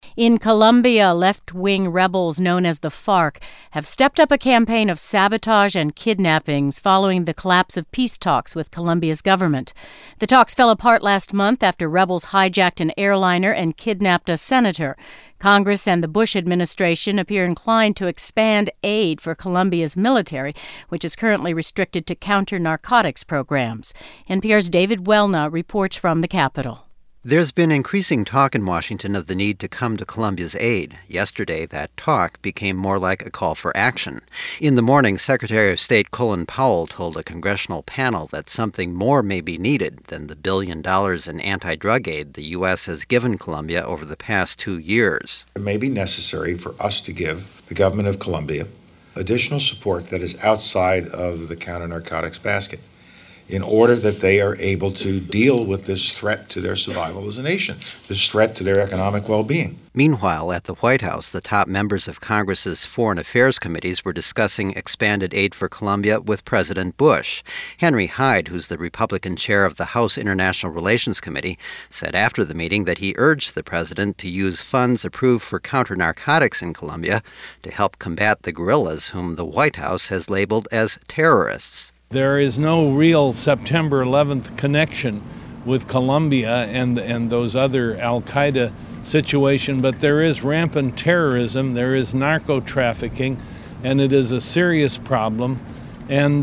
In Colombia, left-wing rebels known as the FARC have stepped up a campaign of sabotage and kidnappings following the collapse of peace talks with Colombia's government. The talks fell apart last month after rebels hijacked an airliner and kidnapped a senator. Congress and the Bush administration appear inclined to expand aid for Colombia's military, which is currently restricted to counter-narcotics programs. NPR's David Welna reports from the Capitol. There's been increasing talk in Washington of the need to come to Colombia's aid. Yesterday, that talk became more like a call for action. In the morning, Secretary of State Colin Powell told a congressional panel that something more may be needed than the $1 billion in anti-drug aid the U.S. has given Colombia over the past 2 years. It may be necessary for us to give the government of Colombia additional support that is outside of the counter-narcotics basket, in order that they are able to deal with this threat to their survival as a nation, this threat to their economic well-being. Meanwhile, at the White House, the top members of Congress's foreign affairs committees were discussing expanded aid for Colombia with President Bush. Henry Hyde, who's the Republican chair of the House International Relations Committee, said after the meeting that he urged the president to use funds approved for counter-narcotics in Colombia to help combat the guerrillas whom the White House has labeled as terrorists. There is no real September 11th connection with Colombia and those other al-Qaeda situation, but there is rampant terrorism, there is narco-trafficking, and it is a serious problem and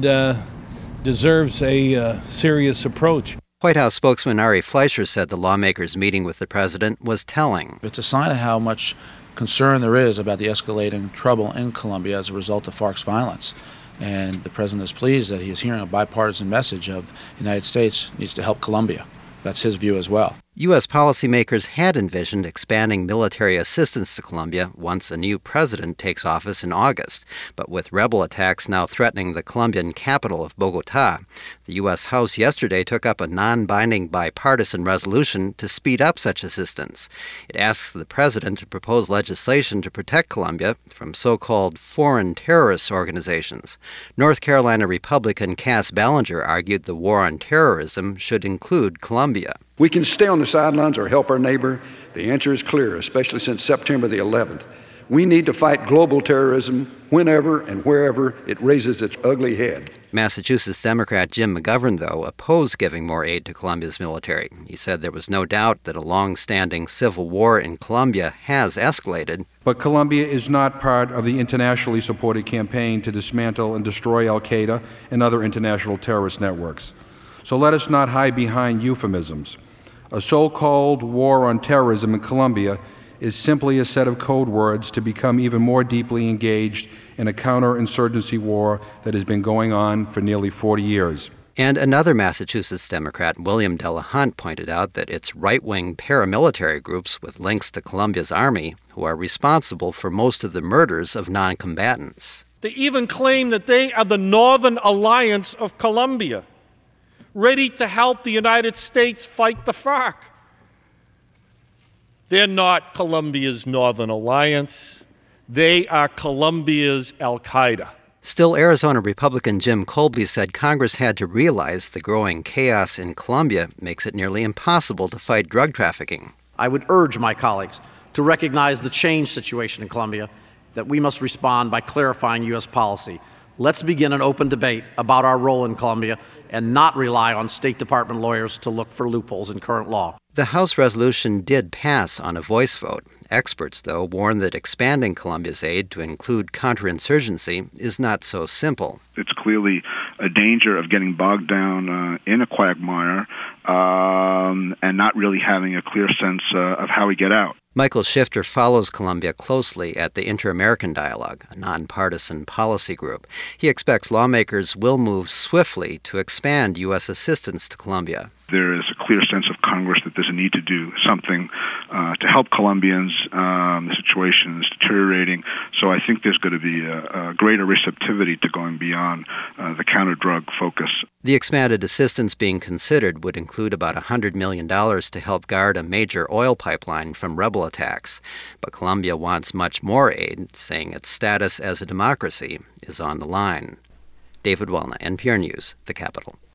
deserves a serious approach. White House spokesman Ari Fleischer said the lawmakers' meeting with the president was telling. It's a sign of how much concern there is about the escalating trouble in Colombia as a result of FARC's violence. And the president is pleased that he is hearing a bipartisan message of the United States needs to help Colombia. That's his view as well. U.S. policymakers had envisioned expanding military assistance to Colombia once a new president takes office in August. But with rebel attacks now threatening the Colombian capital of Bogotá, the U.S. House yesterday took up a non-binding bipartisan resolution to speed up such assistance. It asks the president to propose legislation to protect Colombia from so-called foreign terrorist organizations. North Carolina Republican Cass Ballinger argued the war on terrorism should include Colombia. We can stay on the sidelines or help our neighbor. The answer is clear, especially since September the 11th. We need to fight global terrorism whenever and wherever it raises its ugly head. Massachusetts Democrat Jim McGovern, though, opposed giving more aid to Colombia's military. He said there was no doubt that a long-standing civil war in Colombia has escalated. But Colombia is not part of the internationally supported campaign to dismantle and destroy al-Qaeda and other international terrorist networks. So let us not hide behind euphemisms. A so-called war on terrorism in Colombia is simply a set of code words to become even more deeply engaged in a counterinsurgency war that has been going on for nearly 40 years. And another Massachusetts Democrat, William Delahunt, pointed out that it's right-wing paramilitary groups with links to Colombia's army who are responsible for most of the murders of non-combatants. They even claim that they are the Northern Alliance of Colombia, ready to help the United States fight the FARC. They're not Colombia's Northern Alliance. They are Colombia's al-Qaeda. Still, Arizona Republican Jim Colby said Congress had to realize the growing chaos in Colombia makes it nearly impossible to fight drug trafficking. I would urge my colleagues to recognize the changed situation in Colombia, that we must respond by clarifying U.S. policy. Let's begin an open debate about our role in Colombia and not rely on State Department lawyers to look for loopholes in current law. The House resolution did pass on a voice vote. Experts, though, warn that expanding Colombia's aid to include counterinsurgency is not so simple. It's clearly a danger of getting bogged down in a quagmire and not really having a clear sense of how we get out. Michael Shifter follows Colombia closely at the Inter-American Dialogue, a nonpartisan policy group. He expects lawmakers will move swiftly to expand U.S. assistance to Colombia. There is a clear sense of Congress that there's a need to do something to help Colombians. The situation is deteriorating, so I think there's going to be a greater receptivity to going beyond the counter-drug focus. The expanded assistance being considered would include about $100 million to help guard a major oil pipeline from rebel attacks. But Colombia wants much more aid, saying its status as a democracy is on the line. David Welna, NPR News, The Capitol.